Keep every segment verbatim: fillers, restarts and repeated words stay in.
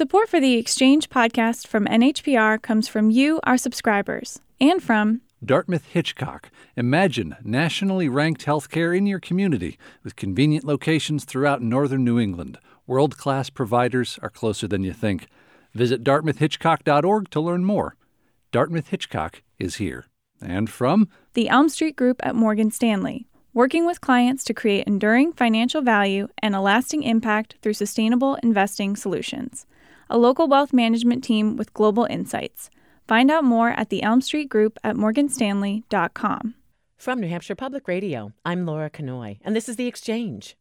Support for the Exchange podcast from N H P R comes from you, our subscribers, and from Dartmouth Hitchcock. Imagine nationally ranked healthcare in your community with convenient locations throughout northern New England. World-class providers are closer than you think. Visit dartmouth hitchcock dot org to learn more. Dartmouth Hitchcock is here. And from the Elm Street Group at Morgan Stanley, working with clients to create enduring financial value and a lasting impact through sustainable investing solutions. A local wealth management team with global insights. Find out more at the Elm Street Group at morgan stanley dot com. From New Hampshire Public Radio, I'm Laura Kanoy, and this is The Exchange.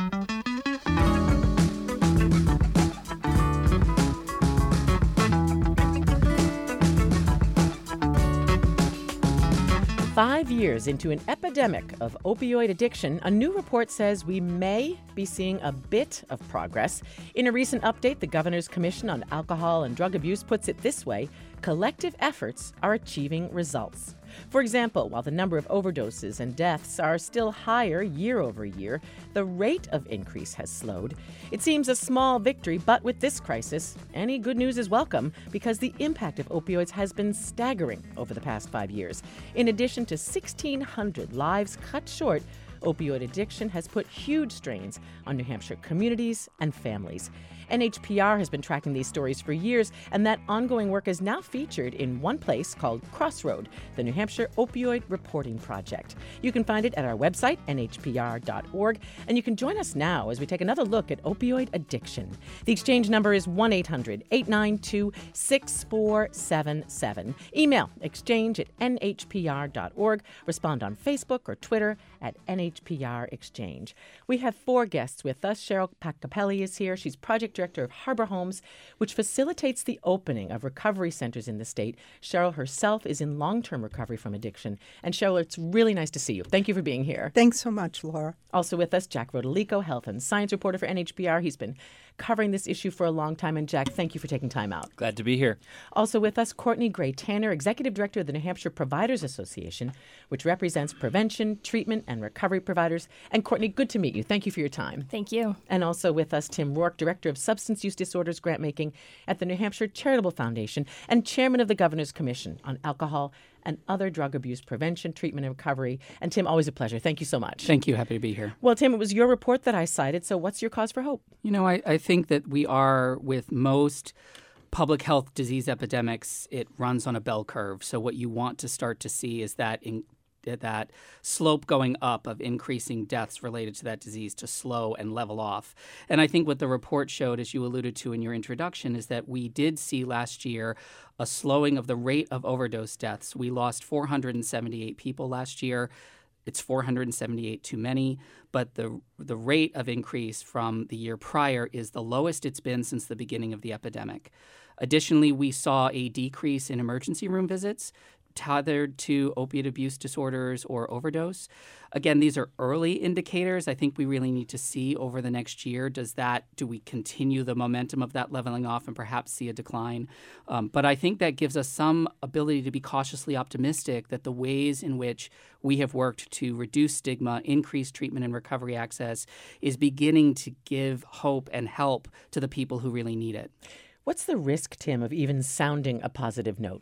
Five years into an epidemic of opioid addiction, a new report says we may be seeing a bit of progress. In a recent update, the Governor's Commission on Alcohol and Drug Abuse puts it this way: collective efforts are achieving results. For example, while the number of overdoses and deaths are still higher year over year, the rate of increase has slowed. It seems a small victory, but with this crisis, any good news is welcome because the impact of opioids has been staggering over the past five years. In addition to sixteen hundred lives cut short, opioid addiction has put huge strains on New Hampshire communities and families. N H P R has been tracking these stories for years, and that ongoing work is now featured in one place called Crossroad, the New Hampshire Opioid Reporting Project. You can find it at our website, n h p r dot org, and you can join us now as we take another look at opioid addiction. The exchange number is one eight hundred eight nine two six four seven seven. Email exchange at n h p r dot org. Respond on Facebook or Twitter at N H P R Exchange. We have four guests with us. Cheryl Pacapelli is here. She's project director of Harbor Homes, which facilitates the opening of recovery centers in the state. Cheryl herself is in long-term recovery from addiction. And Cheryl, it's really nice to see you. Thank you for being here. Thanks so much, Laura. Also with us, Jack Rodolico, health and science reporter for N H P R. He's been covering this issue for a long time. And Jack, thank you for taking time out. Glad to be here. Also with us, Courtney Gray Tanner, executive director of the New Hampshire Providers Association, which represents prevention, treatment, and recovery providers. And Courtney, good to meet you. Thank you for your time. Thank you. And also with us, Tim Rourke, director of substance use disorders grant making at the New Hampshire Charitable Foundation and chairman of the Governor's Commission on Alcohol and Other Drug Abuse Prevention, Treatment, and Recovery. And Tim, always a pleasure. Thank you so much. Thank you. Happy to be here. Well, Tim, it was your report that I cited. So what's your cause for hope? You know, I, I think that we are, with most public health disease epidemics, it runs on a bell curve. So what you want to start to see is that in that slope going up of increasing deaths related to that disease to slow and level off. And I think what the report showed, as you alluded to in your introduction, is that we did see last year a slowing of the rate of overdose deaths. We lost four hundred seventy-eight people last year. It's four hundred seventy-eight too many, but the the rate of increase from the year prior is the lowest it's been since the beginning of the epidemic. Additionally, we saw a decrease in emergency room visits tethered to opiate abuse disorders or overdose. Again, these are early indicators. I think we really need to see over the next year, does that, do we continue the momentum of that leveling off and perhaps see a decline? Um, but I think that gives us some ability to be cautiously optimistic that the ways in which we have worked to reduce stigma, increase treatment and recovery access is beginning to give hope and help to the people who really need it. What's the risk, Tim, of even sounding a positive note?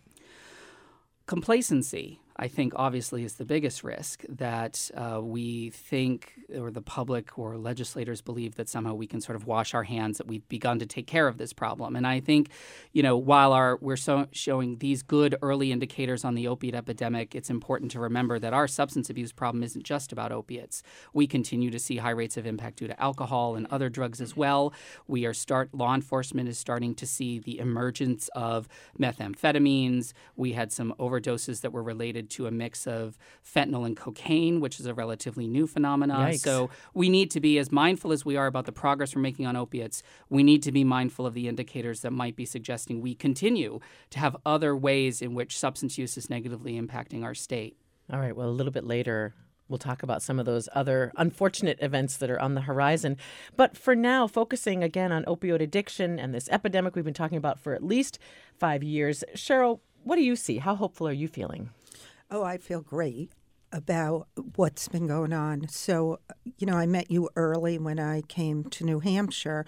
Complacency, I think, obviously is the biggest risk, that uh, we think, or the public or legislators believe, that somehow we can sort of wash our hands, that we've begun to take care of this problem. And I think, you know, while our we're so showing these good early indicators on the opiate epidemic, it's important to remember that our substance abuse problem isn't just about opiates. We continue to see high rates of impact due to alcohol and other drugs as well. We are start law enforcement is starting to see the emergence of methamphetamines. We had some overdoses that were related to a mix of fentanyl and cocaine, which is a relatively new phenomenon. Yikes. So we need to be as mindful as we are about the progress we're making on opiates. We need to be mindful of the indicators that might be suggesting we continue to have other ways in which substance use is negatively impacting our state. All right. Well, a little bit later, we'll talk about some of those other unfortunate events that are on the horizon. But for now, focusing again on opioid addiction and this epidemic we've been talking about for at least five years. Cheryl, what do you see? How hopeful are you feeling? Oh, I feel great about what's been going on. So, you know, I met you early when I came to New Hampshire,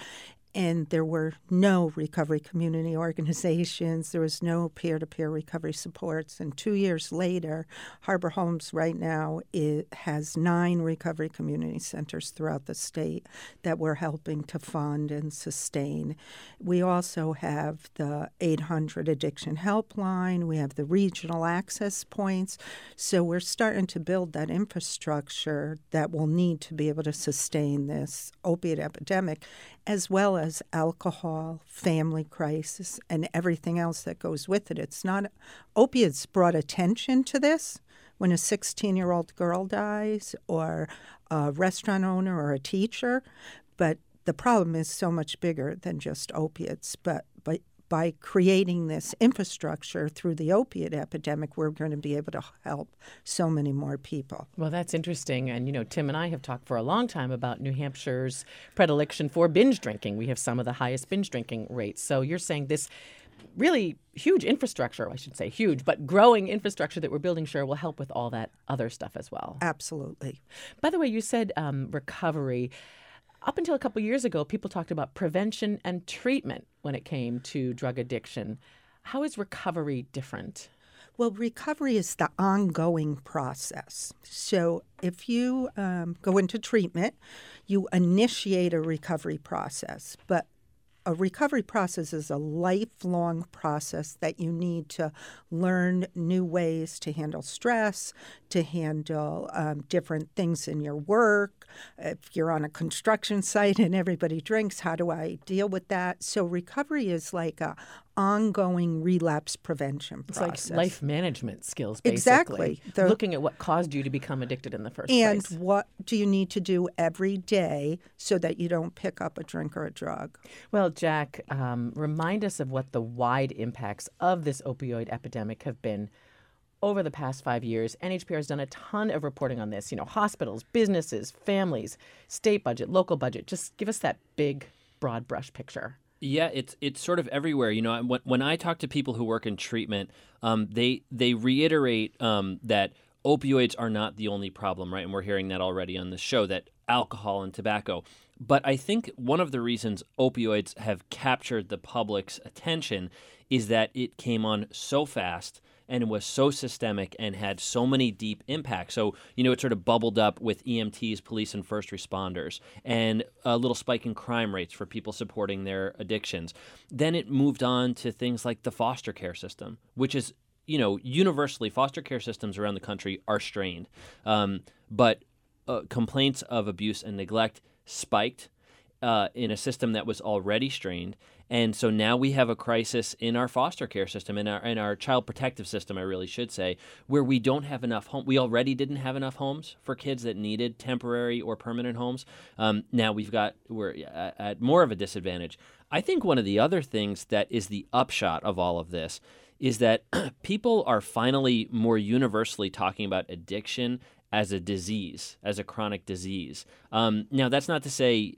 and there were no recovery community organizations. There was no peer-to-peer recovery supports. And two years later, Harbor Homes right now it has nine recovery community centers throughout the state that we're helping to fund and sustain. We also have the eight hundred addiction helpline. We have the regional access points. So we're starting to build that infrastructure that will need to be able to sustain this opiate epidemic, as well as alcohol, family crisis, and everything else that goes with it. It's not opiates brought attention to this when a sixteen-year-old girl dies, or a restaurant owner or a teacher, but the problem is so much bigger than just opiates. But but by creating this infrastructure through the opiate epidemic, we're going to be able to help so many more people. Well, that's interesting. And, you know, Tim and I have talked for a long time about New Hampshire's predilection for binge drinking. We have some of the highest binge drinking rates. So you're saying this really huge infrastructure, I should say huge, but growing infrastructure that we're building, sure, will help with all that other stuff as well. Absolutely. By the way, you said um, recovery. Up until a couple years ago, people talked about prevention and treatment when it came to drug addiction. How is recovery different? Well, recovery is the ongoing process. So if you um, go into treatment, you initiate a recovery process. But a recovery process is a lifelong process that you need to learn new ways to handle stress, to handle um, different things in your work. If you're on a construction site and everybody drinks, how do I deal with that? So recovery is like a ongoing relapse prevention process. It's like life management skills, basically. Exactly. The, Looking at what caused you to become addicted in the first and place. And what do you need to do every day so that you don't pick up a drink or a drug? Well, Jack, um, remind us of what the wide impacts of this opioid epidemic have been over the past five years. N H P R has done a ton of reporting on this. You know, hospitals, businesses, families, state budget, local budget. Just give us that big, broad brush picture. Yeah, it's it's sort of everywhere. You know, when, when I talk to people who work in treatment, um, they they reiterate um, that opioids are not the only problem, right? And we're hearing that already on the show, that alcohol and tobacco. But I think one of the reasons opioids have captured the public's attention is that it came on so fast and it was so systemic and had so many deep impacts. So, you know, it sort of bubbled up with E M Ts, police and first responders, and a little spike in crime rates for people supporting their addictions. Then it moved on to things like the foster care system, which is, you know, universally, foster care systems around the country are strained. Um, but uh, complaints of abuse and neglect spiked uh, in a system that was already strained. And so now we have a crisis in our foster care system, in our in our child protective system, I really should say, where we don't have enough home. We already didn't have enough homes for kids that needed temporary or permanent homes. Um, now we've got we're at, at more of a disadvantage. I think one of the other things that is the upshot of all of this is that people are finally more universally talking about addiction as a disease, as a chronic disease. Um, now that's not to say.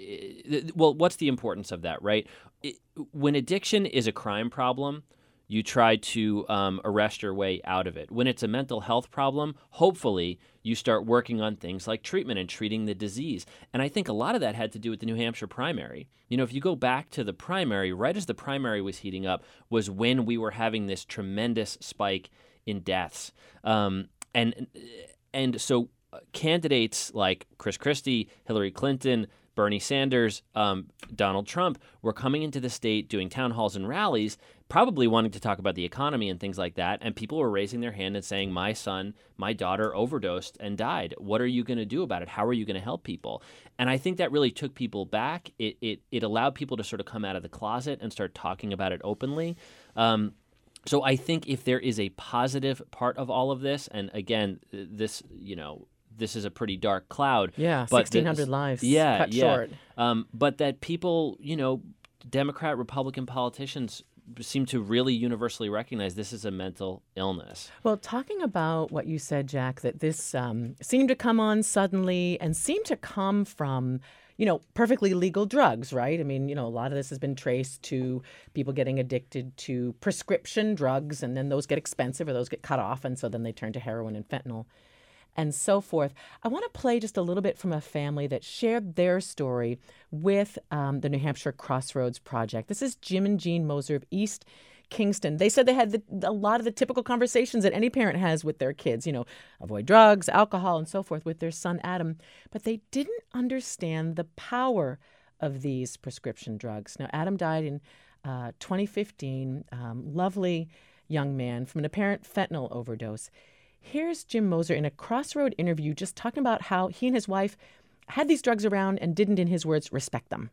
Well, what's the importance of that, right? It, when addiction is a crime problem, you try to um, arrest your way out of it. When it's a mental health problem, hopefully you start working on things like treatment and treating the disease. And I think a lot of that had to do with the New Hampshire primary. You know, if you go back to the primary, right as the primary was heating up, was when we were having this tremendous spike in deaths. Um, and and so candidates like Chris Christie, Hillary Clinton, Bernie Sanders, um, Donald Trump were coming into the state doing town halls and rallies, probably wanting to talk about the economy and things like that. And people were raising their hand and saying, my son, my daughter overdosed and died. What are you going to do about it? How are you going to help people? And I think that really took people back. It, it, it allowed people to sort of come out of the closet and start talking about it openly. Um, so I think if there is a positive part of all of this, and again, this, you know, this is a pretty dark cloud. Yeah, but sixteen hundred lives yeah, cut yeah. short. Um, but that people, you know, Democrat, Republican politicians seem to really universally recognize this is a mental illness. Well, talking about what you said, Jack, that this um, seemed to come on suddenly and seemed to come from, you know, perfectly legal drugs, right? I mean, you know, a lot of this has been traced to people getting addicted to prescription drugs, and then those get expensive or those get cut off, and so then they turn to heroin and fentanyl. and so forth. I want to play just a little bit from a family that shared their story with um, the New Hampshire Crossroads Project. This is Jim and Jean Moser of East Kingston. They said they had the, a lot of the typical conversations that any parent has with their kids, you know, avoid drugs, alcohol, and so forth with their son Adam. But they didn't understand the power of these prescription drugs. Now, Adam died in uh, twenty fifteen, um, lovely young man from an apparent fentanyl overdose. Here's Jim Moser in a Crossroad interview just talking about how he and his wife had these drugs around and didn't, in his words, respect them.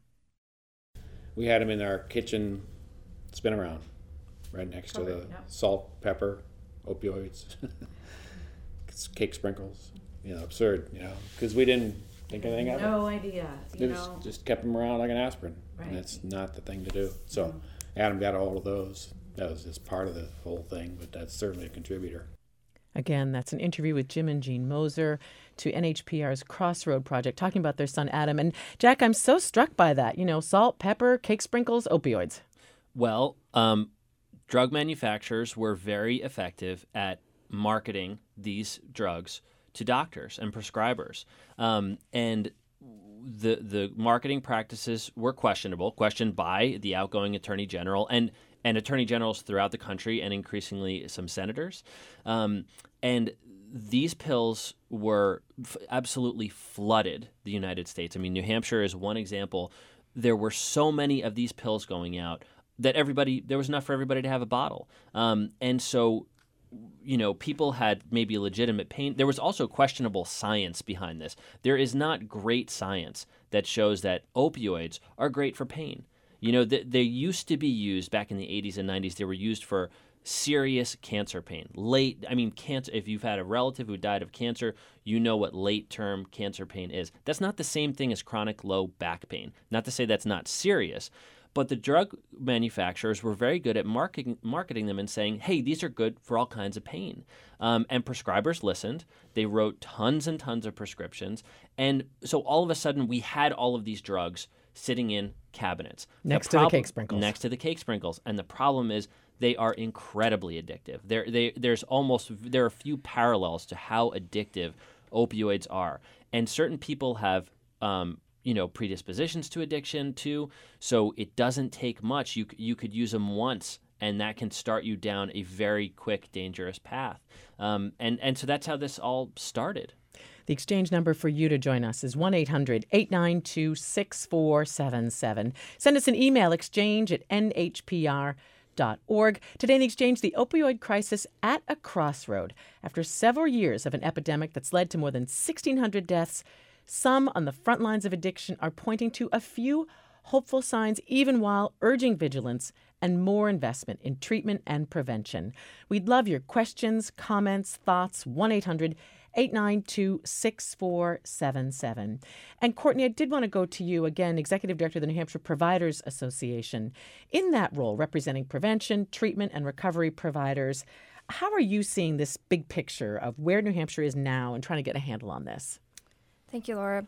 We had them in our kitchen, spin around. Right next to the yeah. salt, pepper, opioids, cake sprinkles. You know, absurd, you know, because we didn't think anything of it. No idea, you just, know. Just kept them around like an aspirin, right. and it's not the thing to do. So mm-hmm. Adam got all of those. That was just part of the whole thing, but that's certainly a contributor. Again, that's an interview with Jim and Jean Moser to N H P R's Crossroad Project, talking about their son Adam. And Jack, I'm so struck by that. You know, salt, pepper, cake sprinkles, opioids. Well, um, drug manufacturers were very effective at marketing these drugs to doctors and prescribers. Um, and the the marketing practices were questionable, questioned by the outgoing attorney general and, and attorney generals throughout the country and increasingly some senators. Um, and these pills were f- absolutely flooded the United States. I mean, New Hampshire is one example. There were so many of these pills going out that everybody, there was enough for everybody to have a bottle. Um, and so, you know, people had maybe legitimate pain. There was also questionable science behind this. There is not great science that shows that opioids are great for pain. You know, th- they used to be used back in the eighties and nineties. They were used for serious cancer pain. Late, I mean, cancer. If you've had a relative who died of cancer, you know what late-term cancer pain is. That's not the same thing as chronic low back pain. Not to say that's not serious. But the drug manufacturers were very good at marketing marketing them and saying, hey, these are good for all kinds of pain. Um, and prescribers listened. They wrote tons and tons of prescriptions. And so all of a sudden, we had all of these drugs sitting in cabinets. Next the prob- to the cake sprinkles. Next to the cake sprinkles. And the problem is they are incredibly addictive. There, they, there's almost, there are a few parallels to how addictive opioids are. And certain people have um, you know, predispositions to addiction too. So it doesn't take much. You you could use them once, and that can start you down a very quick, dangerous path. Um, and, and so that's how this all started. The exchange number for you to join us is one eight hundred eight nine two six four seven seven. Send us an email, exchange at n h p r dot org. Today in the exchange, the opioid crisis at a crossroad. After several years of an epidemic that's led to more than sixteen hundred deaths, some on the front lines of addiction are pointing to a few hopeful signs, even while urging vigilance and more investment in treatment and prevention. We'd love your questions, comments, thoughts, one eight hundred eight nine two six four seven seven. And Courtney, I did want to go to you again, Executive Director of the New Hampshire Providers Association. In that role, representing prevention, treatment, and recovery providers, how are you seeing this big picture of where New Hampshire is now and trying to get a handle on this? Thank you, Laura.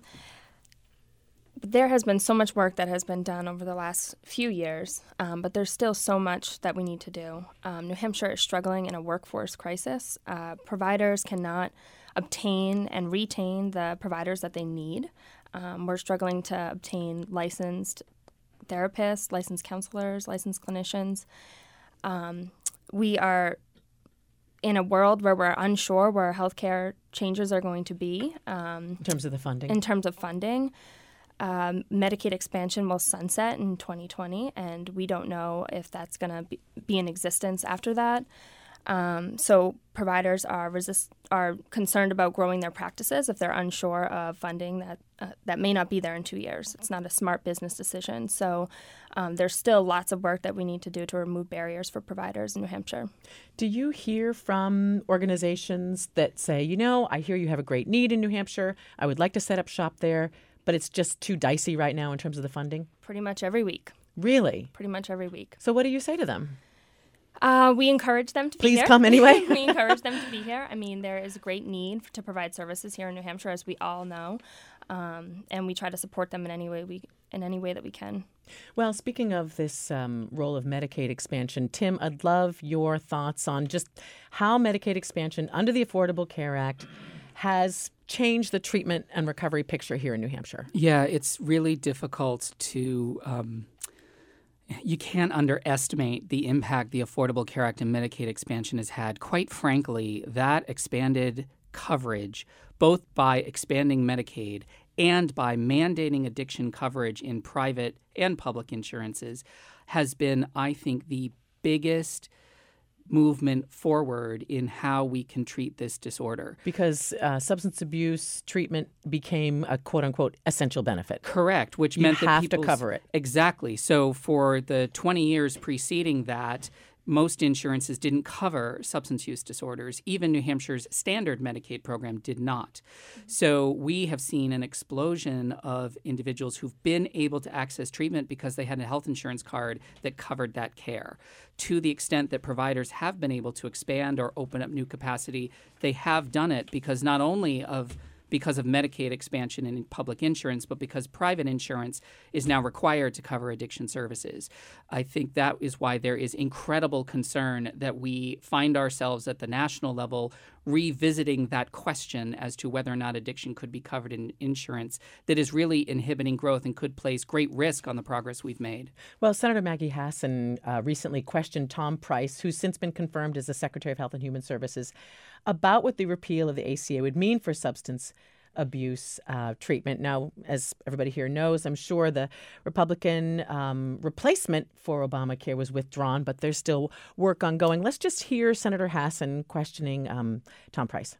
There has been so much work that has been done over the last few years, um, but there's still so much that we need to do. Um, New Hampshire is struggling in a workforce crisis. Uh, providers cannot obtain and retain the providers that they need. Um, we're struggling to obtain licensed therapists, licensed counselors, licensed clinicians. Um, we are in a world where we're unsure where healthcare changes are going to be. Um, in terms of the funding? In terms of funding. Um, Medicaid expansion will sunset in twenty twenty, and we don't know if that's going to be, be in existence after that. Um, so providers are resist are concerned about growing their practices if they're unsure of funding that uh, that may not be there in two years. It's not a smart business decision. So um, there's still lots of work that we need to do to remove barriers for providers in New Hampshire. Do you hear from organizations that say, you know, I hear you have a great need in New Hampshire. I would like to set up shop there, but it's just too dicey right now in terms of the funding? Pretty much every week. Really? Pretty much every week. So what do you say to them? Uh, we encourage them to be Please here. Please come anyway. We encourage them to be here. I mean, there is a great need to provide services here in New Hampshire, as we all know, um, and we try to support them in any way we in any way that we can. Well, speaking of this um, role of Medicaid expansion, Tim, I'd love your thoughts on just how Medicaid expansion under the Affordable Care Act has changed the treatment and recovery picture here in New Hampshire? Yeah, it's really difficult to... Um, You can't underestimate the impact the Affordable Care Act and Medicaid expansion has had. Quite frankly, that expanded coverage, both by expanding Medicaid and by mandating addiction coverage in private and public insurances, has been, I think, the biggest movement forward in how we can treat this disorder. Because uh, substance abuse treatment became a quote-unquote essential benefit. Correct, which you meant that have people to cover it. Exactly. So for the twenty years preceding that, most insurances didn't cover substance use disorders. Even New Hampshire's standard Medicaid program did not. So we have seen an explosion of individuals who've been able to access treatment because they had a health insurance card that covered that care. To the extent that providers have been able to expand or open up new capacity, they have done it because not only of because of Medicaid expansion in public insurance, but because private insurance is now required to cover addiction services. I think that is why there is incredible concern that we find ourselves at the national level revisiting that question as to whether or not addiction could be covered in insurance that is really inhibiting growth and could place great risk on the progress we've made. Well, Senator Maggie Hassan uh, recently questioned Tom Price, who's since been confirmed as the Secretary of Health and Human Services, about what the repeal of the A C A would mean for substance abuse uh, treatment. Now, as everybody here knows, I'm sure the Republican um, replacement for Obamacare was withdrawn, but there's still work ongoing. Let's just hear Senator Hassan questioning um, Tom Price.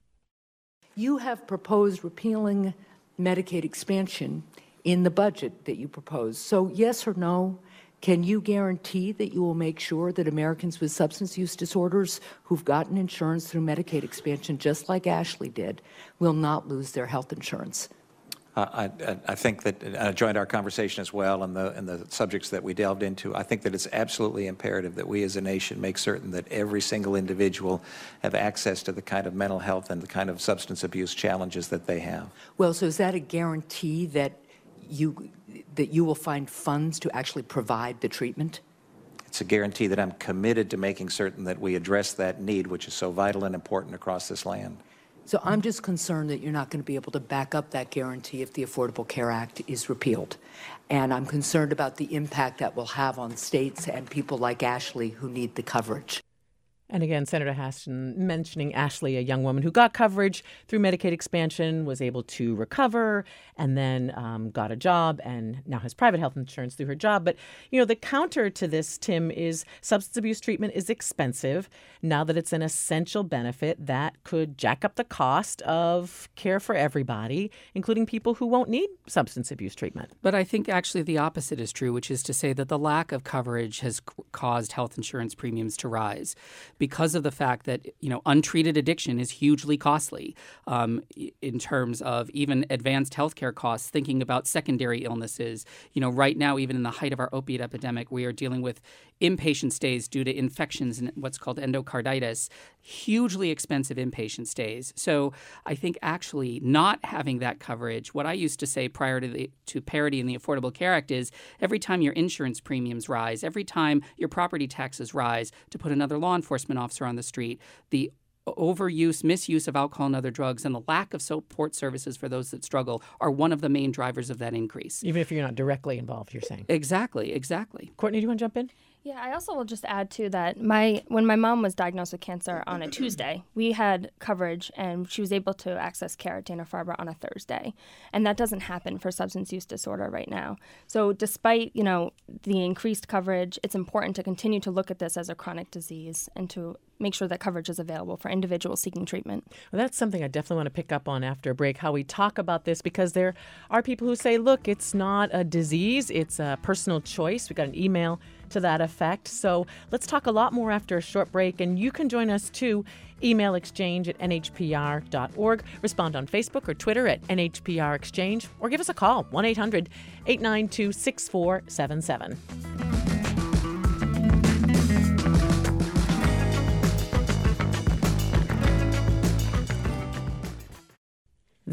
You have proposed repealing Medicaid expansion in the budget that you proposed. So yes or no, can you guarantee that you will make sure that Americans with substance use disorders who've gotten insurance through Medicaid expansion, just like Ashley did, will not lose their health insurance? Uh, I, I think that I joined our conversation as well, and the and the subjects that we delved into. I think that it's absolutely imperative that we as a nation make certain that every single individual have access to the kind of mental health and the kind of substance abuse challenges that they have. Well, so is that a guarantee that you that you will find funds to actually provide the treatment? It's a guarantee that I'm committed to making certain that we address that need, which is so vital and important across this land. So I'm just concerned that you're not going to be able to back up that guarantee if the Affordable Care Act is repealed. And I'm concerned about the impact that will have on states and people like Ashley who need the coverage. And again, Senator Hassan mentioning Ashley, a young woman who got coverage through Medicaid expansion, was able to recover, and then um, got a job and now has private health insurance through her job. But, you know, the counter to this, Tim, is substance abuse treatment is expensive. Now that it's an essential benefit, that could jack up the cost of care for everybody, including people who won't need substance abuse treatment. But I think actually the opposite is true, which is to say that the lack of coverage has c- caused health insurance premiums to rise, because of the fact that, you know, untreated addiction is hugely costly um, in terms of even advanced healthcare costs, thinking about secondary illnesses. You know, right now, even in the height of our opiate epidemic, we are dealing with inpatient stays due to infections and what's called endocarditis, hugely expensive inpatient stays. So I think actually not having that coverage, what I used to say prior to the to parity in the Affordable Care Act is every time your insurance premiums rise, every time your property taxes rise, to put another law enforcement officer on the street, the overuse, misuse of alcohol and other drugs, and the lack of support services for those that struggle are one of the main drivers of that increase. Even if you're not directly involved, you're saying. Exactly, exactly. Courtney, do you want to jump in? Yeah, I also will just add to that. My when my mom was diagnosed with cancer on a Tuesday, we had coverage and she was able to access care at Dana-Farber on a Thursday, and that doesn't happen for substance use disorder right now. So, despite you know the increased coverage, it's important to continue to look at this as a chronic disease and to make sure that coverage is available for individuals seeking treatment. Well, that's something I definitely want to pick up on after a break, how we talk about this, because there are people who say, look, it's not a disease, it's a personal choice. We got an email to that effect. So let's talk a lot more after a short break, and you can join us too. Email exchange at N H P R dot org. Respond on Facebook or Twitter at N H P R Exchange, or give us a call, one eight hundred eight nine two six four seven seven.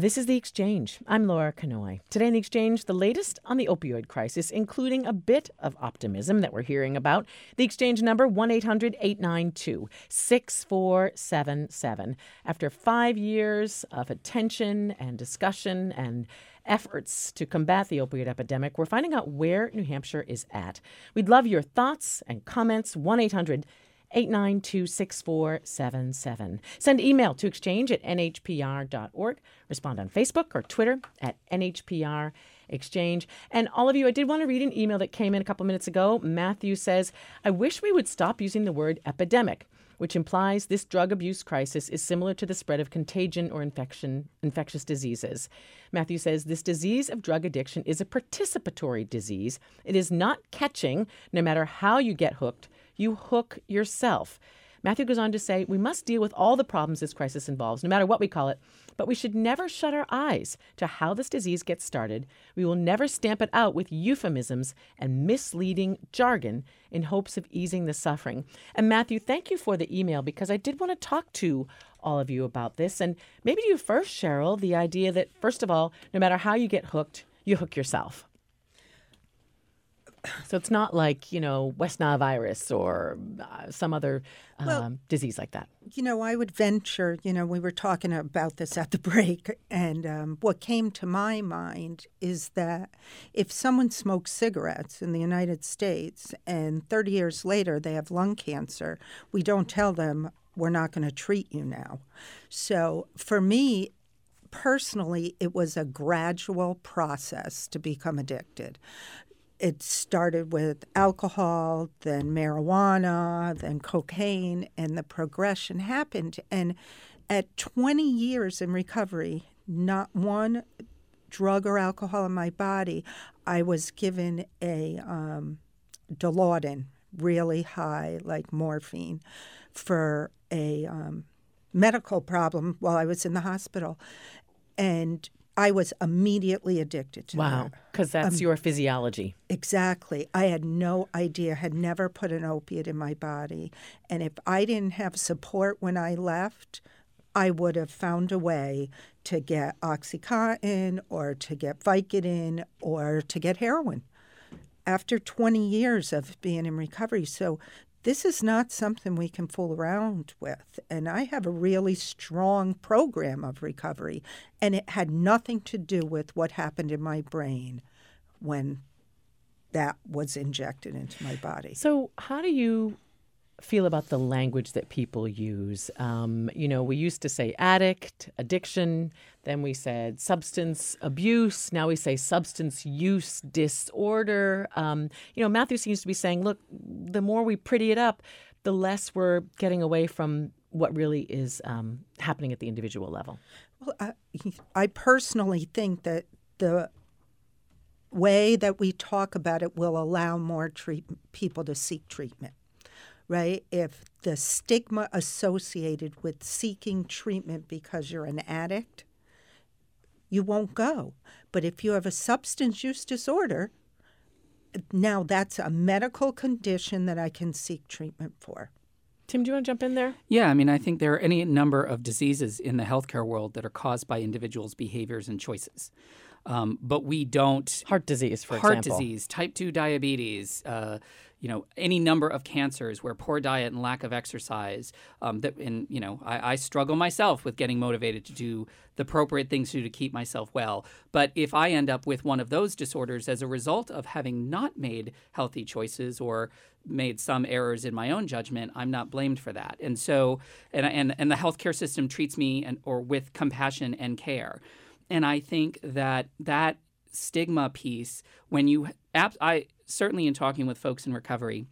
This is The Exchange. I'm Laura Kanoy. Today in The Exchange, the latest on the opioid crisis, including a bit of optimism that we're hearing about. The Exchange number, one eight hundred eight nine two six four seven seven. After five years of attention and discussion and efforts to combat the opioid epidemic, we're finding out where New Hampshire is at. We'd love your thoughts and comments. one eight hundred eight nine two six four seven seven. Send email to exchange at n h p r dot org. Respond on Facebook or Twitter at N H P R Exchange. And all of you, I did want to read an email that came in a couple minutes ago. Matthew says, I wish we would stop using the word epidemic, which implies this drug abuse crisis is similar to the spread of contagion or infection, infectious diseases. Matthew says this disease of drug addiction is a participatory disease. It is not catching. No matter how you get hooked, you hook yourself. Matthew goes on to say, we must deal with all the problems this crisis involves, no matter what we call it, but we should never shut our eyes to how this disease gets started. We will never stamp it out with euphemisms and misleading jargon in hopes of easing the suffering. And Matthew, thank you for the email, because I did want to talk to all of you about this. And maybe to you first, Cheryl, the idea that, first of all, no matter how you get hooked, you hook yourself. So it's not like, you know, West Nile virus or uh, some other um, well, disease like that. You know, I would venture, you know, we were talking about this at the break, and um, what came to my mind is that if someone smokes cigarettes in the United States and thirty years later they have lung cancer, we don't tell them we're not going to treat you now. So for me, personally, it was a gradual process to become addicted. It started with alcohol, then marijuana, then cocaine, and the progression happened. And at twenty years in recovery, not one drug or alcohol in my body, I was given a um, Dilaudid, really high, like morphine, for a um, medical problem while I was in the hospital. And I was immediately addicted to wow, because that's um, your physiology. Exactly. I had no idea, had never put an opiate in my body. And if I didn't have support when I left, I would have found a way to get OxyContin or to get Vicodin or to get heroin after twenty years of being in recovery. So this is not something we can fool around with. And I have a really strong program of recovery, and it had nothing to do with what happened in my brain when that was injected into my body. So how do you feel about the language that people use? Um, you know, we used to say addict, addiction, then we said substance abuse, now we say substance use disorder. Um, you know, Matthew seems to be saying, look, the more we pretty it up, the less we're getting away from what really is um, happening at the individual level. Well, I, I personally think that the way that we talk about it will allow more treat- people to seek treatment. Right? If the stigma associated with seeking treatment because you're an addict, you won't go. But if you have a substance use disorder, now that's a medical condition that I can seek treatment for. Tim, do you want to jump in there? Yeah, I mean, I think there are any number of diseases in the healthcare world that are caused by individuals' behaviors and choices. Um, but we don't... Heart disease, for heart example. Heart disease, type two diabetes, uh, you know, any number of cancers where poor diet and lack of exercise, um, that, and, you know, I, I struggle myself with getting motivated to do the appropriate things to do to keep myself well. But if I end up with one of those disorders as a result of having not made healthy choices or made some errors in my own judgment, I'm not blamed for that. And so, and and, and the healthcare system treats me and or with compassion and care. And I think that that stigma piece, when you, I certainly in talking with folks in recovery,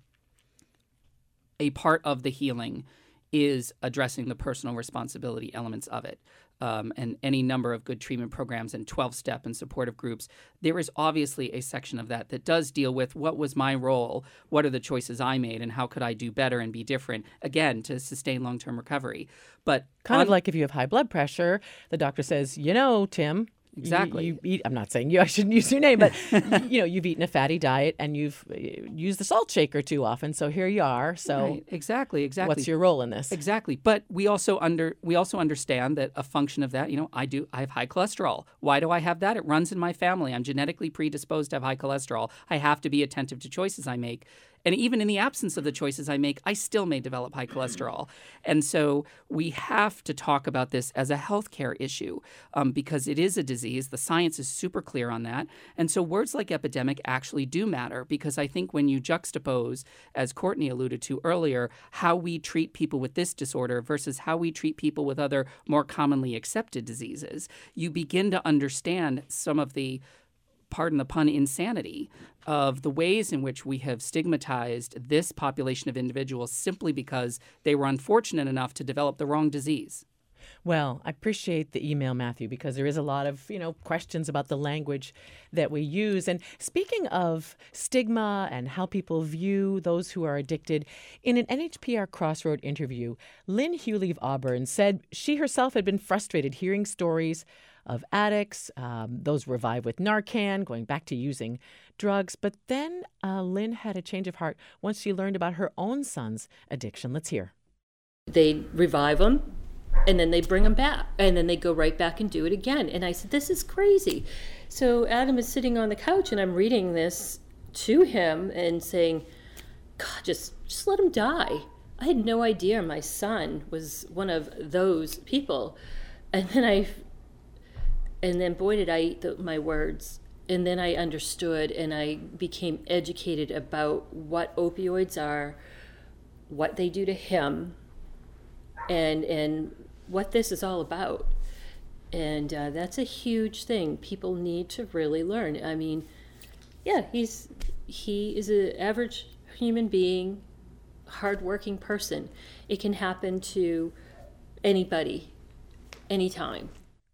a part of the healing is addressing the personal responsibility elements of it. Um, and any number of good treatment programs and twelve-step and supportive groups, there is obviously a section of that that does deal with what was my role, what are the choices I made, and how could I do better and be different, again, to sustain long-term recovery. But Kind on, of like if you have high blood pressure, the doctor says, you know, Tim, exactly. You, you eat, I'm not saying you, I shouldn't use your name, but you know, you've eaten a fatty diet and you've uh, used the salt shaker too often. So here you are. So right. exactly, exactly. What's your role in this? Exactly. But we also under we also understand that a function of that, you know, I do I have high cholesterol. Why do I have that? It runs in my family. I'm genetically predisposed to have high cholesterol. I have to be attentive to choices I make. And even in the absence of the choices I make, I still may develop high cholesterol. And so we have to talk about this as a healthcare issue um, because it is a disease. The science is super clear on that. And so words like epidemic actually do matter because I think when you juxtapose, as Courtney alluded to earlier, how we treat people with this disorder versus how we treat people with other more commonly accepted diseases, you begin to understand some of the, pardon the pun, insanity of the ways in which we have stigmatized this population of individuals simply because they were unfortunate enough to develop the wrong disease. Well, I appreciate the email, Matthew, because there is a lot of, you know, questions about the language that we use. And speaking of stigma and how people view those who are addicted, in an N H P R Crossroad interview, Lynn Hewley of Auburn said she herself had been frustrated hearing stories of addicts, um, those revived with Narcan, going back to using drugs. But then uh, Lynn had a change of heart once she learned about her own son's addiction. Let's hear. They revive them, and then they bring them back, and then they go right back and do it again. And I said, this is crazy. So Adam is sitting on the couch, and I'm reading this to him and saying, God, just, just let him die. I had no idea my son was one of those people. And then I... And then, boy, did I eat the, my words. And then I understood and I became educated about what opioids are, what they do to him, and and what this is all about. And uh, that's a huge thing. People need to really learn. I mean, yeah, he's he is an average human being, hardworking person. It can happen to anybody, anytime.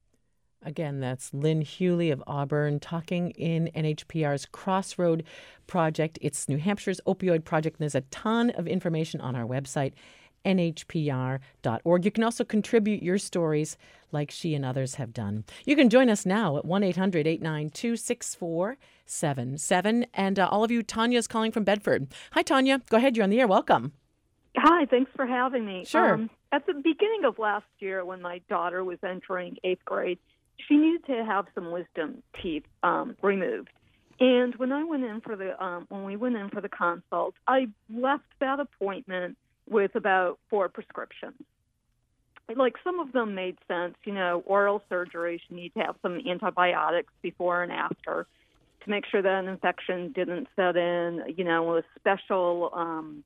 Again, that's Lynn Hewley of Auburn talking in N H P R's Crossroad Project. It's New Hampshire's opioid project, and there's a ton of information on our website, N H P R dot org. You can also contribute your stories like she and others have done. You can join us now at one eight hundred, eight nine two, six four seven seven. And uh, all of you, Tanya's calling from Bedford. Hi, Tanya. Go ahead. You're on the air. Welcome. Hi. Thanks for having me. Sure. Um, at the beginning of last year, when my daughter was entering eighth grade, she needed to have some wisdom teeth um, removed. And when I went in for the um, when we went in for the consult, I left that appointment with about four prescriptions. Like, some of them made sense. You know, oral surgery, she needed to have some antibiotics before and after to make sure that an infection didn't set in. You know, a special um,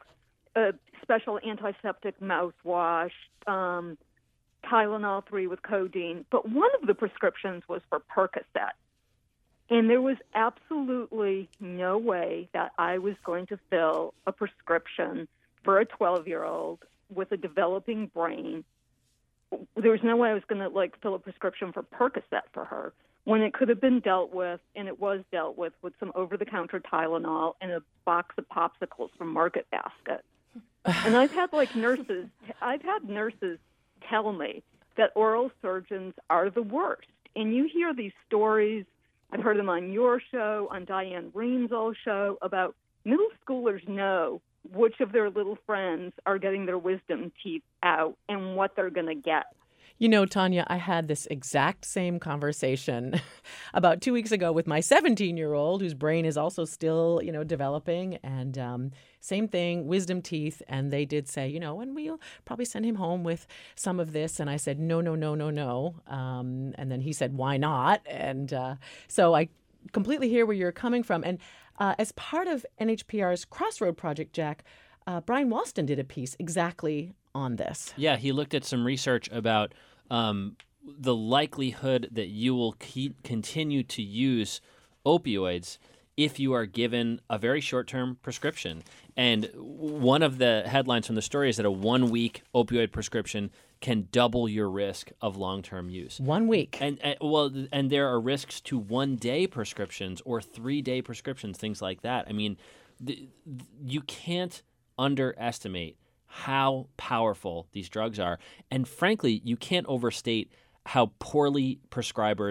a special antiseptic mouthwash. Um, Tylenol three with codeine, but one of the prescriptions was for Percocet. And there was absolutely no way that I was going to fill a prescription for a twelve-year-old with a developing brain. There was no way I was going to, like, fill a prescription for Percocet for her when it could have been dealt with, and it was dealt with, with some over-the-counter Tylenol and a box of popsicles from Market Basket. And I've had, like, nurses, I've had nurses tell me that oral surgeons are the worst. And you hear these stories, I've heard them on your show, on Diane Ream's old show, about middle schoolers know which of their little friends are getting their wisdom teeth out and what they're going to get. You know, Tanya, I had this exact same conversation about two weeks ago with my seventeen-year-old, whose brain is also still, you know, developing. And um, same thing, wisdom teeth. And they did say, you know, and we'll probably send him home with some of this. And I said, no, no, no, no, no. Um, and then he said, why not? And uh, so I completely hear where you're coming from. And uh, as part of N H P R's Crossroad Project, Jack, uh, Brian Walston did a piece exactly on this. Yeah, he looked at some research about um, the likelihood that you will keep, continue to use opioids if you are given a very short-term prescription. And one of the headlines from the story is that a one-week opioid prescription can double your risk of long-term use. One week. And, and well, and there are risks to one-day prescriptions or three-day prescriptions, things like that. I mean, the, you can't underestimate how powerful these drugs are. And frankly, you can't overstate how poorly prescribers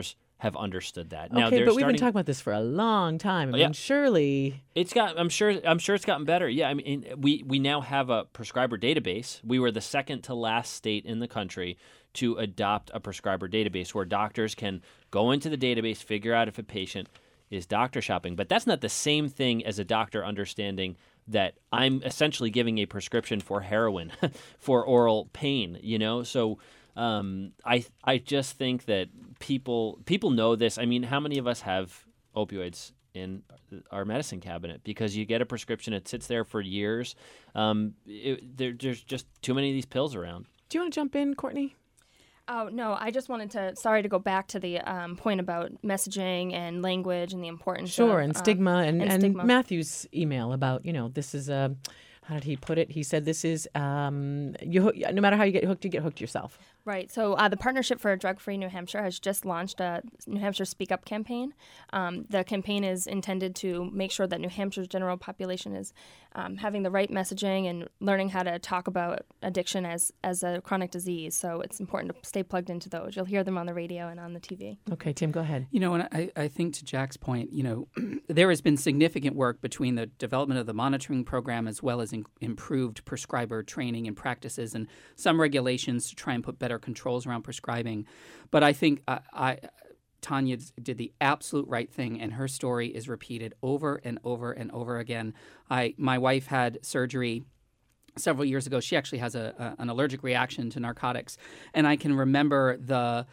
have understood that. Okay, now, but we've starting... been talking about this for a long time. I mean, yeah. surely it's got. I'm sure. I'm sure it's gotten better. Yeah, I mean, we we now have a prescriber database. We were the second to last state in the country to adopt a prescriber database where doctors can go into the database, figure out if a patient is doctor shopping. But that's not the same thing as a doctor understanding that I'm essentially giving a prescription for heroin for oral pain. You know, so. Um, I I just think that people people know this. I mean, how many of us have opioids in our medicine cabinet? Because you get a prescription, it sits there for years. Um, it, there, there's just too many of these pills around. Do you want to jump in, Courtney? Oh, no, I just wanted to, sorry to go back to the um, point about messaging and language and the importance Sure, of, and uh, stigma, and, and, and stigma. Matthew's email about, you know, this is a, how did he put it? He said this is, um, you no matter how you get hooked, you get hooked yourself. Right. So uh, the Partnership for a Drug-Free New Hampshire has just launched a New Hampshire Speak Up campaign. Um, the campaign is intended to make sure that New Hampshire's general population is um, having the right messaging and learning how to talk about addiction as, as a chronic disease. So it's important to stay plugged into those. You'll hear them on the radio and on the T V. Okay, Tim, go ahead. You know, and I, I think to Jack's point, you know, there has been significant work between the development of the monitoring program as well as in, improved prescriber training and practices and some regulations to try and put better controls around prescribing. But I think uh, I, Tanya did the absolute right thing, and her story is repeated over and over and over again. I, my wife had surgery several years ago. She actually has a, a an allergic reaction to narcotics, and I can remember the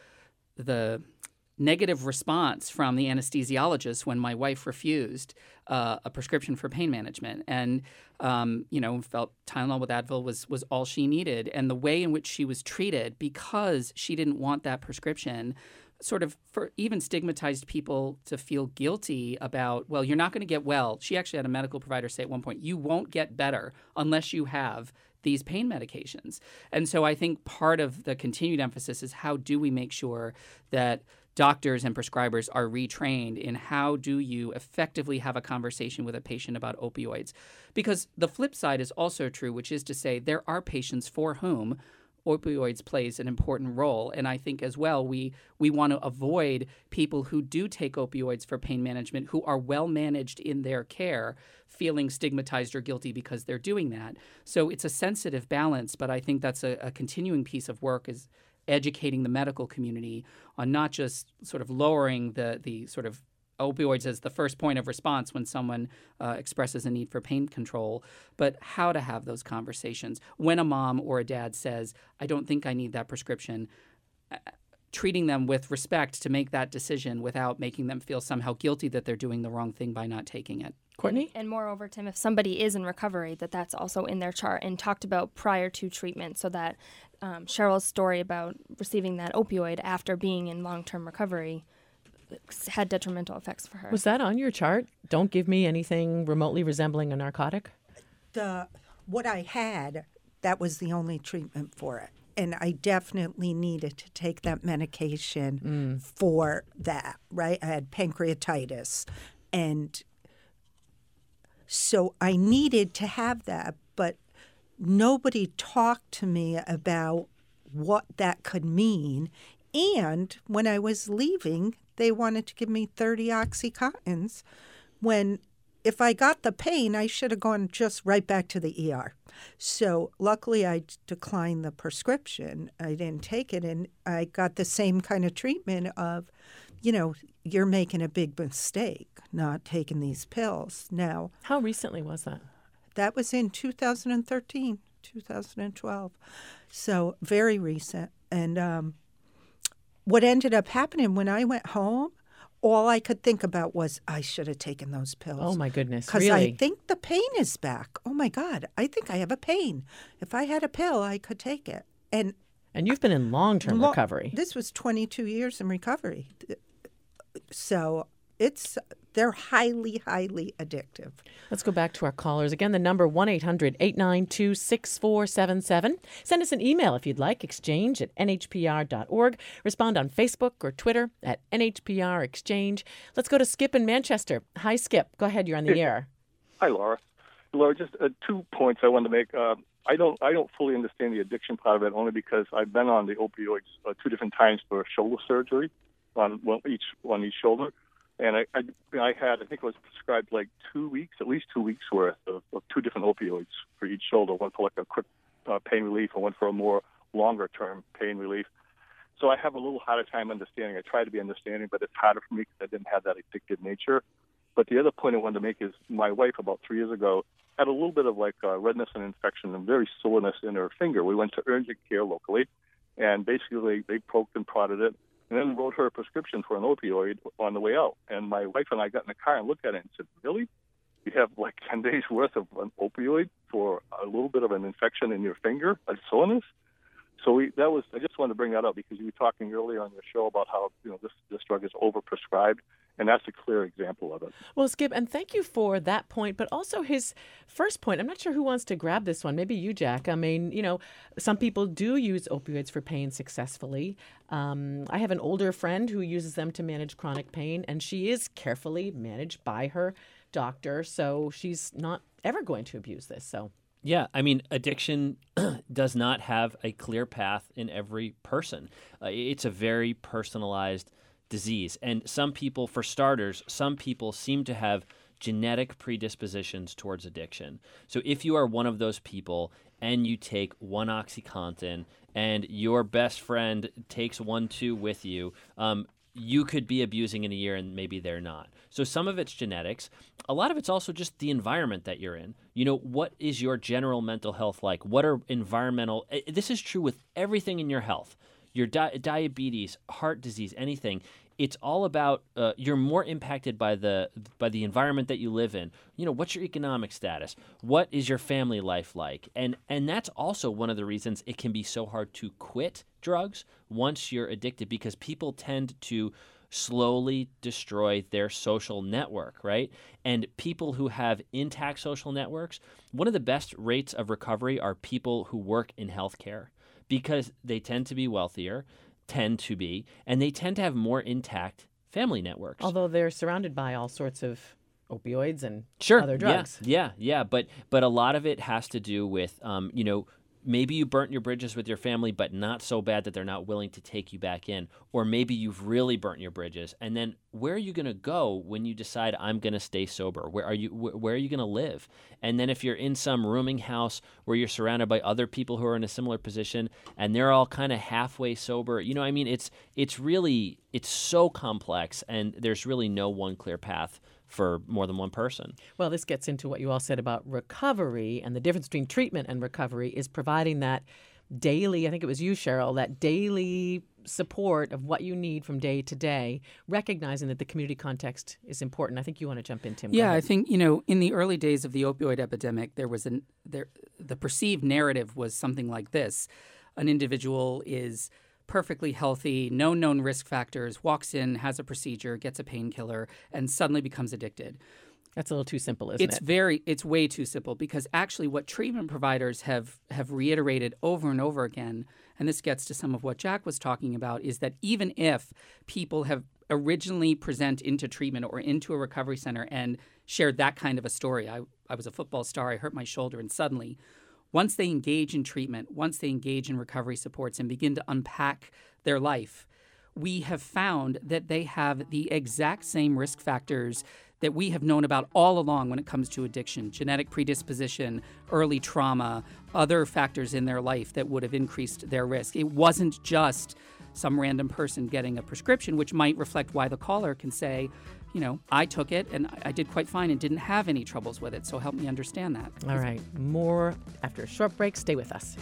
the negative response from the anesthesiologist when my wife refused uh, a prescription for pain management, and um, you know, felt Tylenol with Advil was was all she needed, and the way in which she was treated because she didn't want that prescription sort of for even stigmatized people to feel guilty about, well, you're not going to get well. She actually had a medical provider say at one point, you won't get better unless you have these pain medications. And so I think part of the continued emphasis is how do we make sure that doctors and prescribers are retrained in how do you effectively have a conversation with a patient about opioids? Because the flip side is also true, which is to say there are patients for whom opioids plays an important role. And I think as well, we we want to avoid people who do take opioids for pain management who are well managed in their care feeling stigmatized or guilty because they're doing that. So it's a sensitive balance, but I think that's a, a continuing piece of work is educating the medical community on not just sort of lowering the the sort of opioids as the first point of response when someone uh, expresses a need for pain control, but how to have those conversations. When a mom or a dad says, I don't think I need that prescription, uh, treating them with respect to make that decision without making them feel somehow guilty that they're doing the wrong thing by not taking it. Courtney? And, and moreover, Tim, if somebody is in recovery, that that's also in their chart and talked about prior to treatment, so that um, Cheryl's story about receiving that opioid after being in long-term recovery had detrimental effects for her. Was that on your chart? Don't give me anything remotely resembling a narcotic? The what I had, that was the only treatment for it. And I definitely needed to take that medication Mm. for that, right? I had pancreatitis. And so I needed to have that, but nobody talked to me about what that could mean. And when I was leaving, they wanted to give me thirty Oxycontins when if I got the pain, I should have gone just right back to the E R. So luckily I declined the prescription. I didn't take it, and I got the same kind of treatment of, you know, you're making a big mistake not taking these pills. Now, how recently was that? That was in two thousand thirteen, two thousand twelve. So very recent. And um what ended up happening when I went home, all I could think about was I should have taken those pills. Oh, my goodness. Because really? I think the pain is back. Oh, my God. I think I have a pain. If I had a pill, I could take it. And and you've been in long-term lo- recovery. This was twenty-two years in recovery. So it's they're highly, highly addictive. Let's go back to our callers. Again, the number one eight hundred eight nine two six four seven seven. Send us an email if you'd like, exchange at n h p r dot org. Respond on Facebook or Twitter at N H P R Exchange. Let's go to Skip in Manchester. Hi, Skip. Go ahead. You're on the air. Hi, Laura. Laura, just uh, two points I wanted to make. Uh, I don't I don't fully understand the addiction part of it only because I've been on the opioids uh, two different times for shoulder surgery. on one each on each shoulder. And I, I, I had, I think it was prescribed like two weeks, at least two weeks worth of, of two different opioids for each shoulder, one for like a quick uh, pain relief and one for a more longer-term pain relief. So I have a little harder time understanding. I try to be understanding, but it's harder for me because I didn't have that addictive nature. But the other point I wanted to make is my wife, about three years ago, had a little bit of like uh, redness and infection and very soreness in her finger. We went to urgent care locally, and basically they poked and prodded it, and then wrote her a prescription for an opioid on the way out. And my wife and I got in the car and looked at it and said, really? You have like ten days worth of an opioid for a little bit of an infection in your finger, a soreness? So we, that was, I just wanted to bring that up because you were talking earlier on your show about how, you know, this, this drug is overprescribed, and that's a clear example of it. Well, Skip, and thank you for that point, but also his first point. I'm not sure who wants to grab this one. Maybe you, Jack. I mean, you know, some people do use opioids for pain successfully. Um, I have an older friend who uses them to manage chronic pain, and she is carefully managed by her doctor, so she's not ever going to abuse this. So. Yeah, I mean, addiction does not have a clear path in every person. Uh, it's a very personalized disease. And some people, for starters, some people seem to have genetic predispositions towards addiction. So if you are one of those people and you take one OxyContin and your best friend takes one too with you, um, you could be abusing in a year and maybe they're not. So some of it's genetics. A lot of it's also just the environment that you're in. You know, what is your general mental health like? What are environmental? This is true with everything in your health. Your di- diabetes, heart disease, anything. It's all about uh, you're more impacted by the by the environment that you live in. You know, what's your economic status? What is your family life like? And and that's also one of the reasons it can be so hard to quit drugs once you're addicted, because people tend to slowly destroy their social network, right? And people who have intact social networks, one of the best rates of recovery are people who work in healthcare, because they tend to be wealthier, tend to be, and they tend to have more intact family networks. Although they're surrounded by all sorts of opioids and sure, other drugs. Yeah, yeah, yeah. But but a lot of it has to do with, um, you know, maybe you burnt your bridges with your family, but not so bad that they're not willing to take you back in. Or maybe you've really burnt your bridges. And then where are you going to go when you decide I'm going to stay sober? Where are you wh- where are you going to live? And then if you're in some rooming house where you're surrounded by other people who are in a similar position and they're all kind of halfway sober, you know, I mean, it's it's really, it's so complex, and there's really no one clear path for more than one person. Well, this gets into what you all said about recovery, and the difference between treatment and recovery is providing that daily, I think it was you, Cheryl, that daily support of what you need from day to day, recognizing that the community context is important. I think you want to jump in, Tim. Yeah, I think, you know, in the early days of the opioid epidemic, there was an there the perceived narrative was something like this. An individual is perfectly healthy, no known risk factors, walks in, has a procedure, gets a painkiller, and suddenly becomes addicted. That's a little too simple, isn't it's it? It's very, it's way too simple, because actually what treatment providers have, have reiterated over and over again, and this gets to some of what Jack was talking about, is that even if people have originally present into treatment or into a recovery center and shared that kind of a story, I, I was a football star, I hurt my shoulder, and suddenly once they engage in treatment, once they engage in recovery supports and begin to unpack their life, we have found that they have the exact same risk factors that we have known about all along when it comes to addiction: genetic predisposition, early trauma, other factors in their life that would have increased their risk. It wasn't just some random person getting a prescription, which might reflect why the caller can say, you know, I took it and I did quite fine and didn't have any troubles with it. So help me understand that. All right. More after a short break. Stay with us.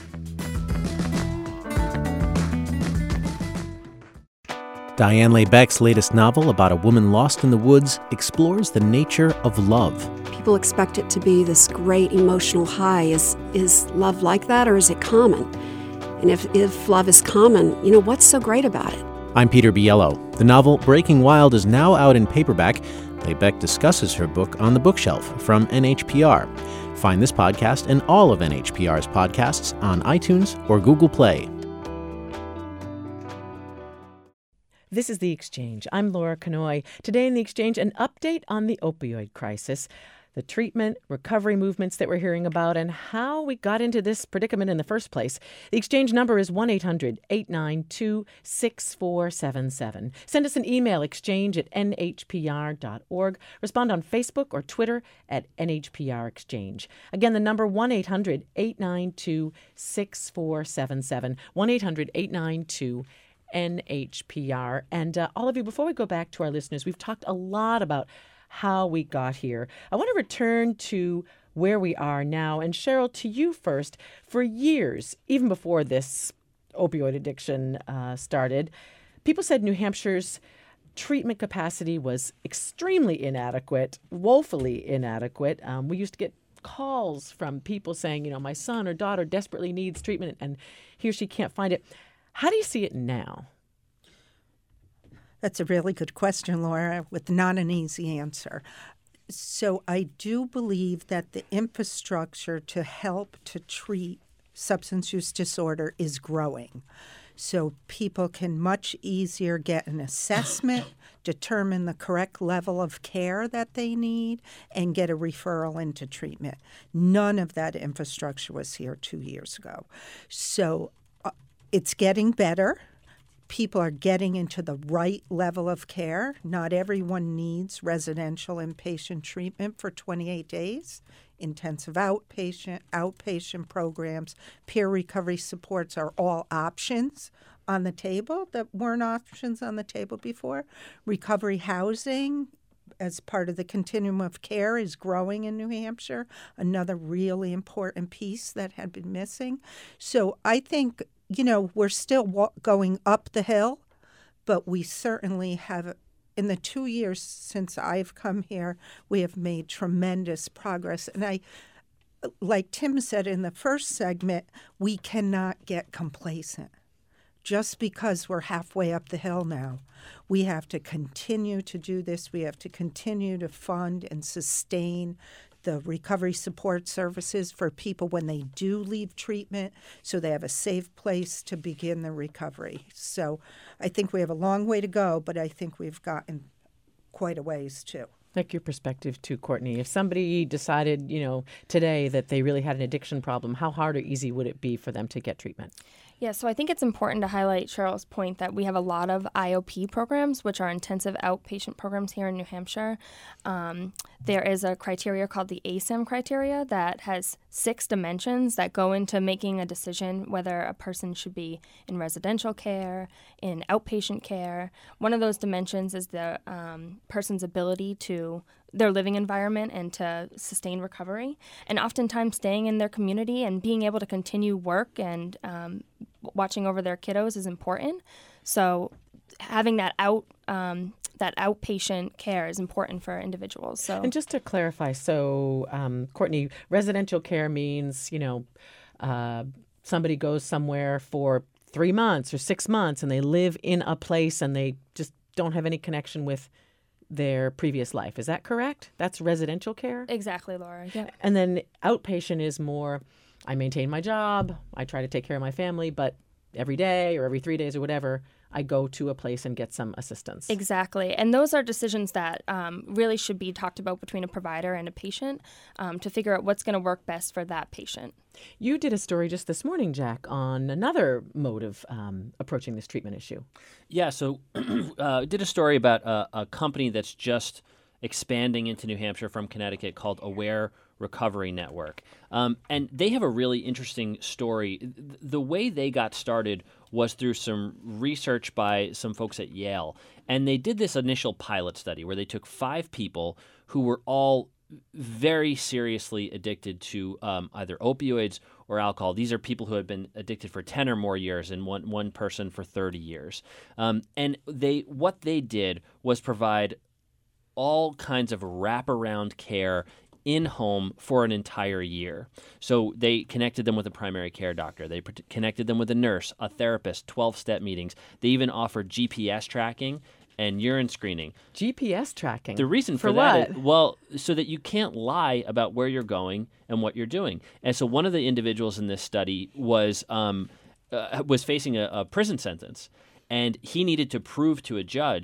Diane Leigh Beck's latest novel about a woman lost in the woods explores the nature of love. People expect it to be this great emotional high. Is is love like that, or is it common? And if, if love is common, you know, what's so great about it? I'm Peter Biello. The novel Breaking Wild is now out in paperback. Leigh Beck discusses her book on the bookshelf from N H P R. Find this podcast and all of N H P R's podcasts on iTunes or Google Play. This is The Exchange. I'm Laura Kanoy. Today in The Exchange, an update on the opioid crisis. the treatment, recovery movements that we're hearing about, and how we got into this predicament in the first place. The exchange number is one eight hundred eight nine two six four seven seven. Send us an email, exchange at n h p r dot org. Respond on Facebook or Twitter at N H P R Exchange. Again, the number one eight hundred eight nine two six four seven seven. one eight hundred eight nine two N H P R. And uh, all of you, before we go back to our listeners, we've talked a lot about how we got here. I want to return to where we are now. And Cheryl, to you first. For years, even before this opioid addiction uh, started, people said New Hampshire's treatment capacity was extremely inadequate, woefully inadequate. Um, we used to get calls from people saying, you know, my son or daughter desperately needs treatment and he or she can't find it. How do you see it now? That's a really good question, Laura, with not an easy answer. So I do believe that the infrastructure to help to treat substance use disorder is growing. So people can much easier get an assessment, determine the correct level of care that they need, and get a referral into treatment. None of that infrastructure was here two years ago. So uh, it's getting better. People are getting into the right level of care. Not everyone needs residential inpatient treatment for twenty-eight days. Intensive outpatient, outpatient programs, peer recovery supports are all options on the table that weren't options on the table before. Recovery housing as part of the continuum of care is growing in New Hampshire, another really important piece that had been missing. So I think, you know, we're still wa- going up the hill, but we certainly have, in the two years since I've come here, we have made tremendous progress. And I, like Tim said in the first segment, we cannot get complacent. Just because we're halfway up the hill now, we have to continue to do this. We have to continue to fund and sustain the recovery support services for people when they do leave treatment so they have a safe place to begin the recovery. So I think we have a long way to go, but I think we've gotten quite a ways too. Like your perspective too, Courtney. If somebody decided, you know, today that they really had an addiction problem, how hard or easy would it be for them to get treatment? Yeah, so I think it's important to highlight Cheryl's point that we have a lot of I O P programs, which are intensive outpatient programs here in New Hampshire. Um, there is a criteria called the A S I M criteria that has six dimensions that go into making a decision whether a person should be in residential care, in outpatient care. One of those dimensions is the um, person's ability to their living environment and to sustain recovery. And oftentimes staying in their community and being able to continue work and um, watching over their kiddos is important. So having that out um, that outpatient care is important for individuals. So and just to clarify, so um, Courtney, residential care means, you know, uh, somebody goes somewhere for three months or six months and they live in a place and they just don't have any connection with their previous life. Is that correct? That's residential care? Exactly, Laura. Yeah. And then outpatient is more, I maintain my job, I try to take care of my family, but every day or every three days or whatever, I go to a place and get some assistance. Exactly. And those are decisions that um, really should be talked about between a provider and a patient um, to figure out what's going to work best for that patient. You did a story just this morning, Jack, on another mode of um, approaching this treatment issue. Yeah, so uh, did a story about a, a company that's just expanding into New Hampshire from Connecticut called Aware Recovery Network. Um, and they have a really interesting story. The way they got started was through some research by some folks at Yale. And they did this initial pilot study where they took five people who were all very seriously addicted to um, either opioids or alcohol. These are people who had been addicted for ten or more years, and one one person for thirty years. Um, and they what they did was provide all kinds of wraparound care in-home for an entire year. So they connected them with a primary care doctor. They pr- connected them with a nurse, a therapist, twelve-step meetings. They even offered G P S tracking and urine screening. G P S tracking? The reason for, for that what? is, well, so that you can't lie about where you're going and what you're doing. And so one of the individuals in this study was um, uh, was facing a, a prison sentence, and he needed to prove to a judge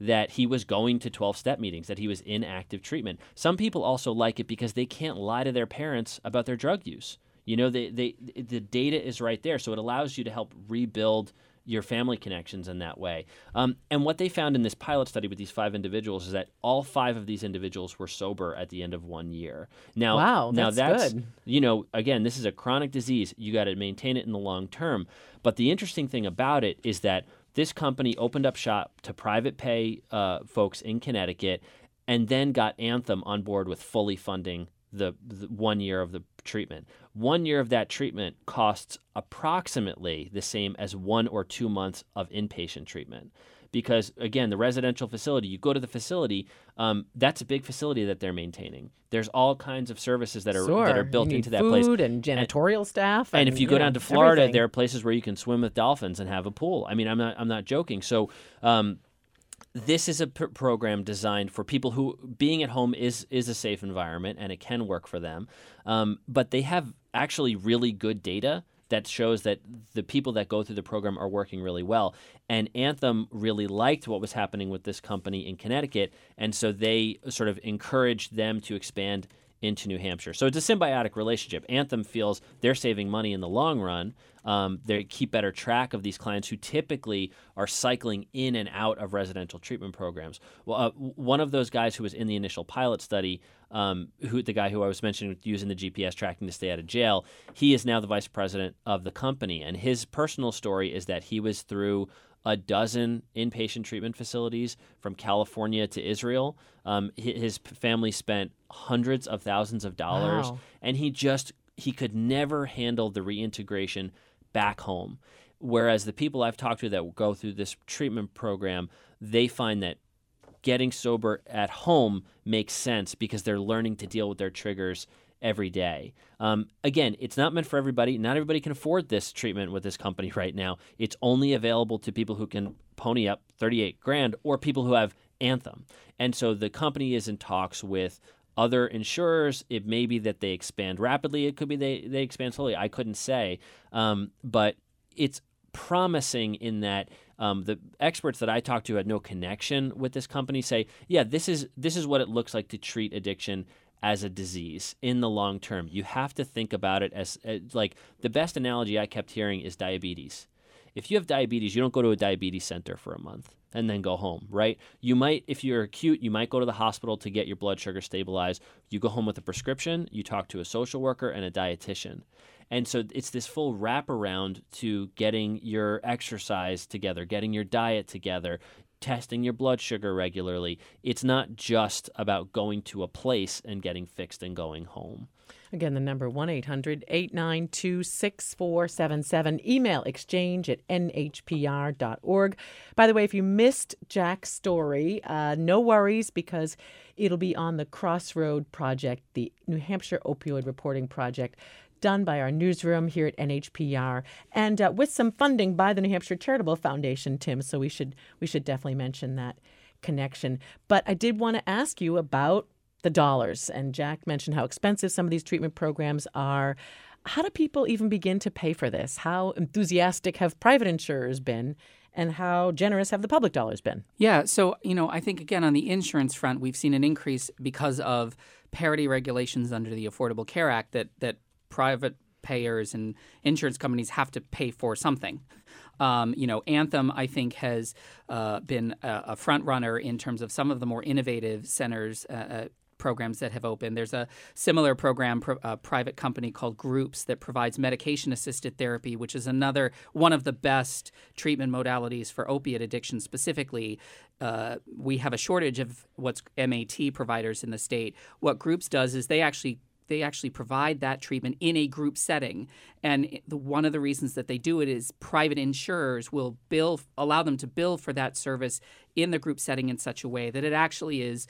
that he was going to twelve-step meetings, that he was in active treatment. Some people also like it because they can't lie to their parents about their drug use. You know, they, they, the data is right there, so it allows you to help rebuild your family connections in that way. Um, and what they found in this pilot study with these five individuals is that all five of these individuals were sober at the end of one year. Now, wow, now that's, that's good. You know, again, this is a chronic disease. You got to maintain it in the long term. But the interesting thing about it is that this company opened up shop to private pay uh, folks in Connecticut and then got Anthem on board with fully funding the, the one year of the treatment. One year of that treatment costs approximately the same as one or two months of inpatient treatment. Because, again, the residential facility, you go to the facility, um, that's a big facility that they're maintaining. There's all kinds of services that are sure. that are built you need into that food place. Food and janitorial and, staff. And, And, and if you, you go know, down to Florida, everything. there are places where you can swim with dolphins and have a pool. I mean, I'm not I'm not joking. So um, this is a pr- program designed for people who being at home is is a safe environment and it can work for them. Um, but they have actually really good data that shows that the people that go through the program are working really well. And Anthem really liked what was happening with this company in Connecticut, and so they sort of encouraged them to expand into New Hampshire. So it's a symbiotic relationship. Anthem feels they're saving money in the long run. Um, they keep better track of these clients who typically are cycling in and out of residential treatment programs. Well, uh, one of those guys who was in the initial pilot study, um, who the guy who I was mentioning using the G P S tracking to stay out of jail, he is now the vice president of the company. And his personal story is that he was through a dozen inpatient treatment facilities from California to Israel. Um, his family spent hundreds of thousands of dollars, wow. and he just he could never handle the reintegration back home. Whereas the people I've talked to that go through this treatment program, they find that getting sober at home makes sense because they're learning to deal with their triggers every day. Um, again, it's not meant for everybody. Not everybody can afford this treatment with this company right now. It's only available to people who can pony up thirty-eight grand or people who have Anthem. And so the company is in talks with other insurers. It may be that they expand rapidly. It could be they, they expand slowly. I couldn't say. Um, but it's promising in that um, the experts that I talked to had no connection with this company say, yeah, this is this is what it looks like to treat addiction as a disease in the long term. You have to think about it as, as like the best analogy I kept hearing is diabetes. If you have diabetes, you don't go to a diabetes center for a month and then go home, right? You might, if you're acute, you might go to the hospital to get your blood sugar stabilized. You go home with a prescription, you talk to a social worker and a dietitian. And so it's this full wraparound to getting your exercise together, getting your diet together, testing your blood sugar regularly. It's not just about going to a place and getting fixed and going home. Again, the number one eight hundred eight nine two six four seven seven. Email exchange at n h p r dot org. By the way, if you missed Jack's story, uh, no worries because it'll be on the Crossroad Project, the New Hampshire Opioid Reporting Project, done by our newsroom here at N H P R, and uh, with some funding by the New Hampshire Charitable Foundation, Tim. So we should we should definitely mention that connection. But I did want to ask you about the dollars. And Jack mentioned how expensive some of these treatment programs are. How do people even begin to pay for this? How enthusiastic have private insurers been? And how generous have the public dollars been? Yeah, so, you know, I think, again, on the insurance front, we've seen an increase because of parity regulations under the Affordable Care Act that that private payers and insurance companies have to pay for something. Um, you know, Anthem, I think, has uh, been a, a front runner in terms of some of the more innovative centers, uh, uh, programs that have opened. There's a similar program, pro, a private company called Groups that provides medication-assisted therapy, which is another one of the best treatment modalities for opiate addiction specifically. Uh, we have a shortage of what's M A T providers in the state. What Groups does is they actually They actually provide that treatment in a group setting. And the, one of the reasons that they do it is private insurers will bill, allow them to bill for that service in the group setting in such a way that it actually is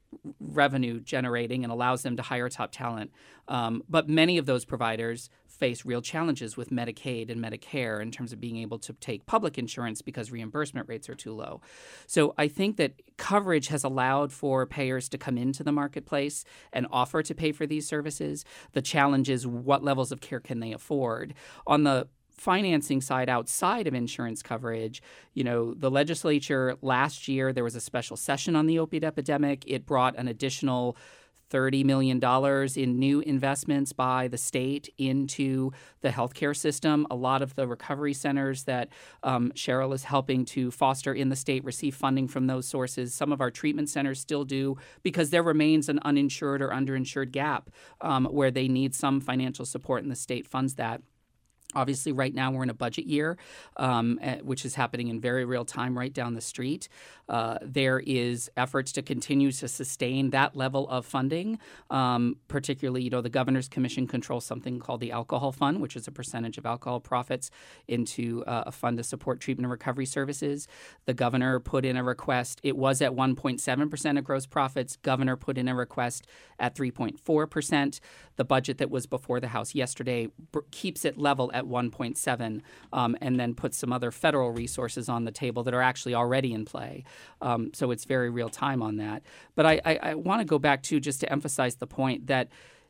revenue generating and allows them to hire top talent. Um, but many of those providers face real challenges with Medicaid and Medicare in terms of being able to take public insurance because reimbursement rates are too low. So I think that coverage has allowed for payers to come into the marketplace and offer to pay for these services. The challenge is what levels of care can they afford? On the financing side outside of insurance coverage, you know, the legislature last year, there was a special session on the opioid epidemic. It brought an additional thirty million dollars in new investments by the state into the healthcare system. A lot of the recovery centers that um, Cheryl is helping to foster in the state receive funding from those sources. Some of our treatment centers still do, because there remains an uninsured or underinsured gap um, where they need some financial support, and the state funds that. Obviously, right now we're in a budget year, um, which is happening in very real time right down the street. Uh, there is efforts to continue to sustain that level of funding. Um, particularly, you know, the Governor's Commission controls something called the Alcohol Fund, which is a percentage of alcohol profits into uh, a fund to support treatment and recovery services. The governor put in a request. It was at one point seven percent of gross profits. Governor put in a request at three point four percent. The budget that was before the House yesterday b- keeps it level at one point seven, um, and then puts some other federal resources on the table that are actually already in play. Um, so it's very real time on that. But I, I, I want to go back to just to emphasize the point that,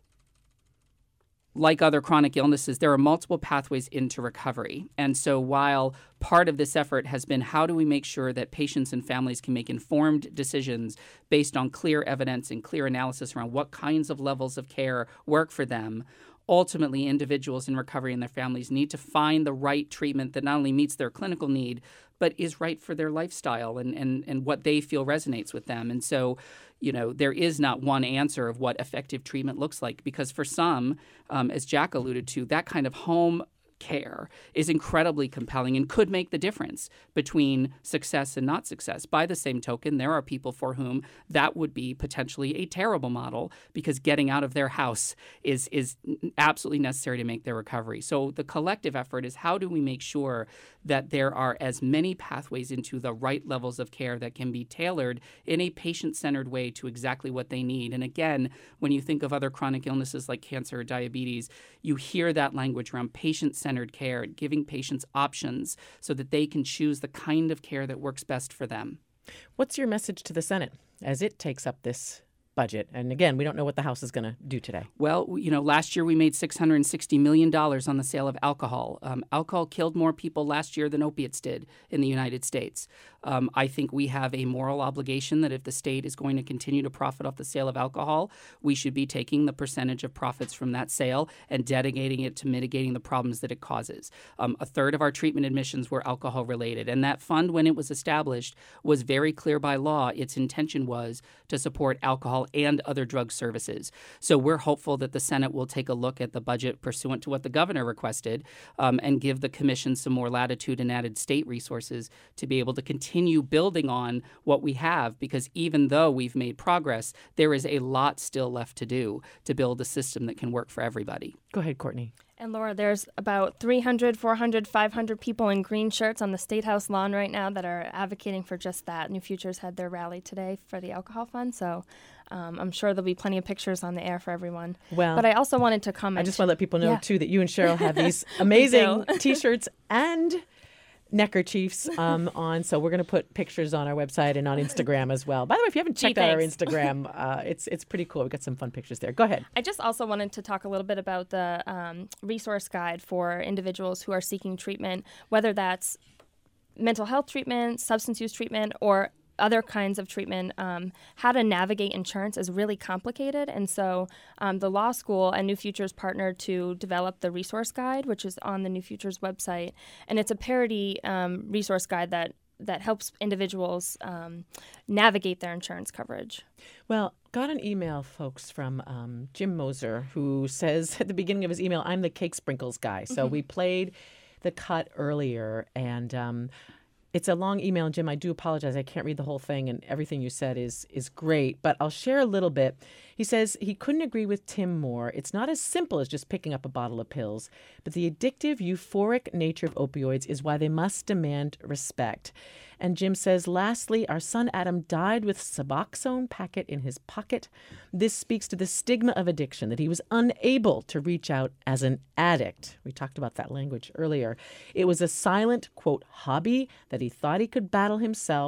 like other chronic illnesses, there are multiple pathways into recovery. And so while part of this effort has been how do we make sure that patients and families can make informed decisions based on clear evidence and clear analysis around what kinds of levels of care work for them, ultimately individuals in recovery and their families need to find the right treatment that not only meets their clinical need, but is right for their lifestyle and, and, and what they feel resonates with them. And so, you know, there is not one answer of what effective treatment looks like, because for some, um, as Jack alluded to, that kind of home care is incredibly compelling and could make the difference between success and not success. By the same token, there are people for whom that would be potentially a terrible model, because getting out of their house is is absolutely necessary to make their recovery. So the collective effort is how do we make sure that there are as many pathways into the right levels of care that can be tailored in a patient-centered way to exactly what they need. And again, when you think of other chronic illnesses like cancer or diabetes, you hear that language around patient-centered care, giving patients options so that they can choose the kind of care that works best for them. What's your message to the Senate as it takes up this budget? And again, we don't know what the House is going to do today. Well, you know, last year we made six hundred sixty million dollars on the sale of alcohol. Um, alcohol killed more people last year than opiates did in the United States. Um, I think we have a moral obligation that if the state is going to continue to profit off the sale of alcohol, we should be taking the percentage of profits from that sale and dedicating it to mitigating the problems that it causes. Um, a third of our treatment admissions were alcohol related. And that fund, when it was established, was very clear by law. Its intention was to support alcohol and other drug services. So we're hopeful that the Senate will take a look at the budget pursuant to what the governor requested um, and give the commission some more latitude and added state resources to be able to continue building on what we have, because even though we've made progress, there is a lot still left to do to build a system that can work for everybody. Go ahead, Courtney. And Laura, there's about three hundred, four hundred, five hundred people in green shirts on the State House lawn right now that are advocating for just that. New Futures had their rally today for the alcohol fund, so um, I'm sure there'll be plenty of pictures on the air for everyone. Well, but I also wanted to comment. I just want to let people know, yeah. too, that you and Cheryl have these amazing T-shirts and neckerchiefs um, on. So we're going to put pictures on our website and on Instagram as well. By the way, if you haven't checked Gee, out our thanks. Instagram, uh, it's it's pretty cool. We've got some fun pictures there. Go ahead. I just also wanted to talk a little bit about the um, resource guide for individuals who are seeking treatment, whether that's mental health treatment, substance use treatment, or other kinds of treatment. Um, how to navigate insurance is really complicated. And so um, the law school and New Futures partnered to develop the resource guide, which is on the New Futures website. And it's a parity um, resource guide that that helps individuals um, navigate their insurance coverage. Well, got an email, folks, from um, Jim Moser, who says at the beginning of his email, I'm the cake sprinkles guy. So Mm-hmm. we played the cut earlier, and um, it's a long email. And Jim, I do apologize. I can't read the whole thing, and everything you said is is great, but I'll share a little bit. He says he couldn't agree with Tim more. It's not as simple as just picking up a bottle of pills, but the addictive, euphoric nature of opioids is why they must demand respect. And Jim says, lastly, our son Adam died with Suboxone packet in his pocket. This speaks to the stigma of addiction, that he was unable to reach out as an addict. We talked about that language earlier. It was a silent, quote, hobby that he thought he could battle himself.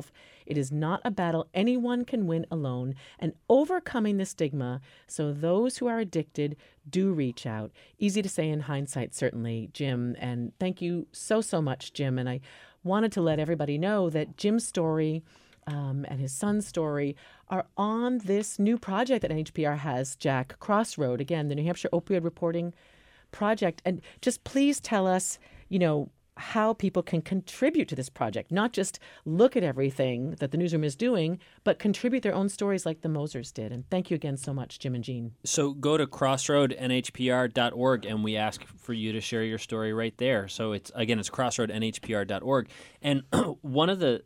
It is not a battle anyone can win alone, and overcoming the stigma so those who are addicted do reach out. Easy to say in hindsight, certainly, Jim, and thank you so, so much, Jim. And I wanted to let everybody know that Jim's story um, and his son's story are on this new project that N H P R has, Jack, Crossroad, again, the New Hampshire Opioid Reporting Project. And just please tell us, you know, how people can contribute to this project, not just look at everything that the newsroom is doing, but contribute their own stories like the Mosers did. And thank you again so much, Jim and Jean. So go to crossroad N H P R dot org, and we ask for you to share your story right there. So it's, again, it's crossroad N H P R dot org. And one of the,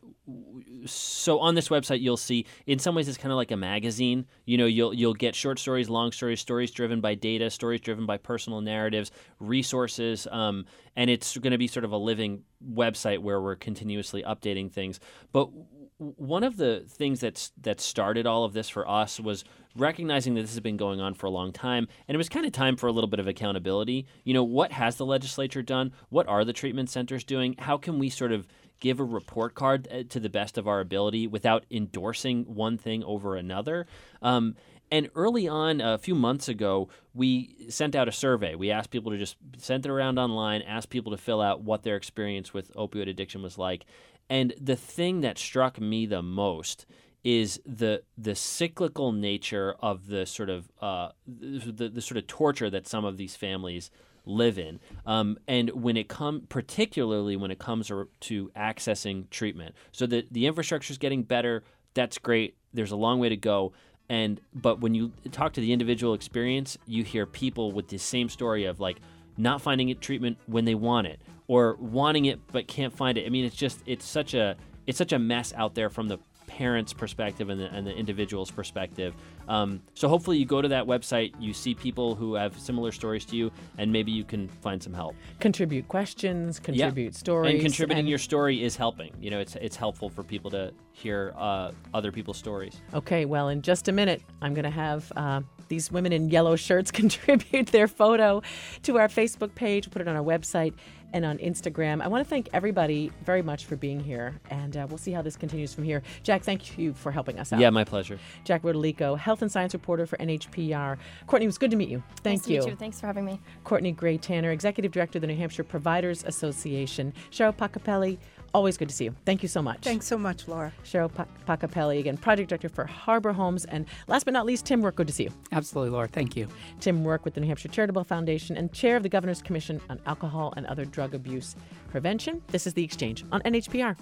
so on this website, you'll see, in some ways, it's kind of like a magazine. You know, you'll you'll get short stories, long stories, stories driven by data, stories driven by personal narratives, resources, um, and it's going to be sort of a living website where we're continuously updating things. But one of the things that's that started all of this for us was recognizing that this has been going on for a long time, and it was kind of time for a little bit of accountability. You know, what has the legislature done? What are the treatment centers doing? How can we sort of give a report card to the best of our ability without endorsing one thing over another? Um, and early on, a few months ago, we sent out a survey. We asked people to just send it around online, asked people to fill out what their experience with opioid addiction was like. And the thing that struck me the most is the the cyclical nature of the sort of uh, the, the sort of torture that some of these families live in. Um, and when it come, particularly when it comes to accessing treatment. So the, the infrastructure is getting better. That's great. There's a long way to go. And but when you talk to the individual experience, you hear people with the same story of like not finding it treatment when they want it, or wanting it but can't find it. I mean, it's just it's such a it's such a mess out there from the parents' perspective and the, and the individual's perspective. Um, so hopefully you go to that website, you see people who have similar stories to you, and maybe you can find some help. Contribute questions, contribute yeah. stories. And contributing and... your story is helping. You know, it's it's helpful for people to hear uh, other people's stories. Okay, well, in just a minute, I'm going to have uh, these women in yellow shirts contribute their photo to our Facebook page, put it on our website and on Instagram. I want to thank everybody very much for being here, and uh, we'll see how this continues from here. Jack, thank you for helping us out. Yeah, my pleasure. Jack Rodolico, health and science reporter for N H P R. Courtney, it was good to meet you. Thank nice you. To meet you. Thanks for having me. Courtney Gray Tanner, executive director of the New Hampshire Providers Association. Cheryl Pacapelli, always good to see you. Thank you so much. Thanks so much, Laura. Cheryl pa- Pacapelli, again, project director for Harbor Homes. And last but not least, Tim Work, good to see you. Absolutely, Laura. Thank you. Tim Work with the New Hampshire Charitable Foundation and chair of the Governor's Commission on Alcohol and Other Drug Abuse Prevention. This is The Exchange on N H P R.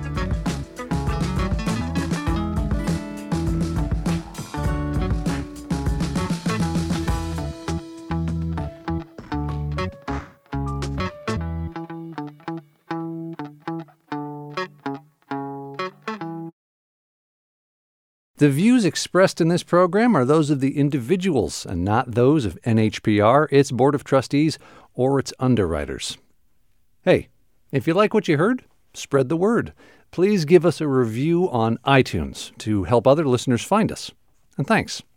The views expressed in this program are those of the individuals and not those of N H P R, its Board of Trustees, or its underwriters. Hey, if you like what you heard, spread the word. Please give us a review on iTunes to help other listeners find us. And thanks.